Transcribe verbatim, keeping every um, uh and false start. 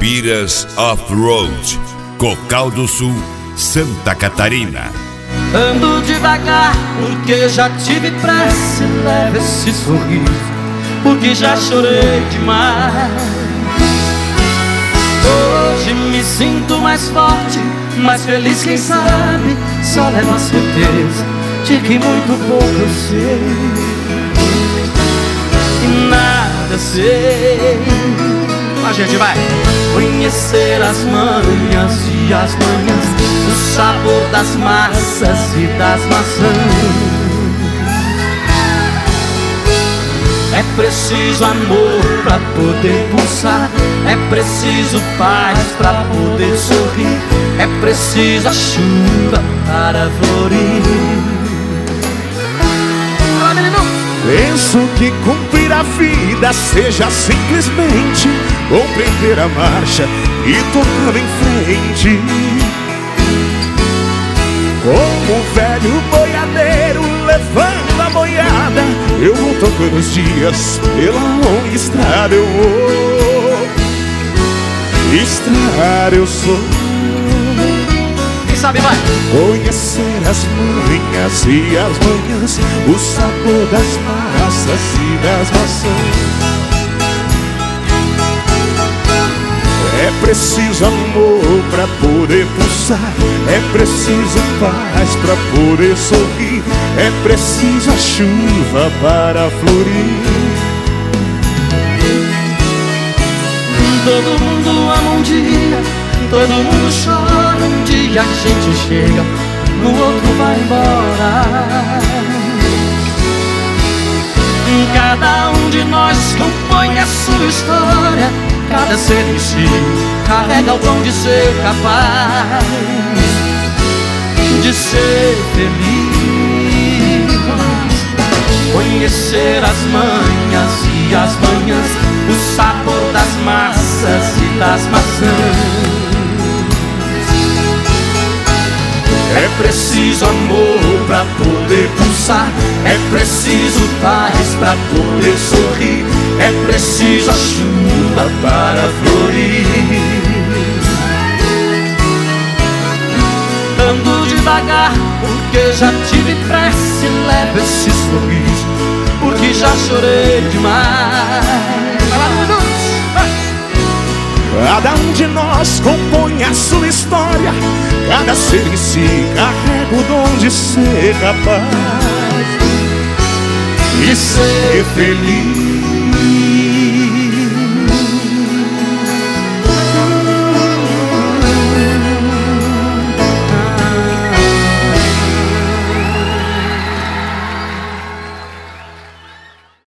Caipiras Off-Road, Cocal do Sul, Santa Catarina. Ando devagar porque já tive pressa, leva esse sorriso porque já chorei demais. Hoje me sinto mais forte, mais feliz, quem sabe só leva a certeza de que muito pouco eu sei e nada sei. A gente vai conhecer as manhas e as manhãs, o sabor das massas e das maçãs. É preciso amor pra poder pulsar, é preciso paz pra poder sorrir, é preciso a chuva para florir. Penso que cumprir a vida seja simplesmente compreender a marcha e tocando em frente. Como um velho boiadeiro levando a boiada, eu vou tocando os dias pela longa estrada. Eu vou, estrada eu sou. Quem sabe vai conhecer as manhas e as manhãs, o sabor das massas e das maçãs. É preciso amor pra poder pulsar, é preciso paz pra poder sorrir, é preciso a chuva para florir. Todo mundo ama um dia, todo mundo chora um dia, a gente chega, no outro vai embora. Cada um de nós compõe a sua história, cada ser em si carrega o dom de ser capaz de ser feliz. Conhecer as manhas e as manhãs, o sabor das massas e das maçãs. É preciso amor pra poder pulsar, é preciso paz pra poder sorrir, é preciso a chuva para florir. Ando devagar porque já tive pressa e levo esse sorriso porque já chorei demais. Cada um de nós compõe a sua história, cada ser em si carrega o dom de ser capaz de ser feliz.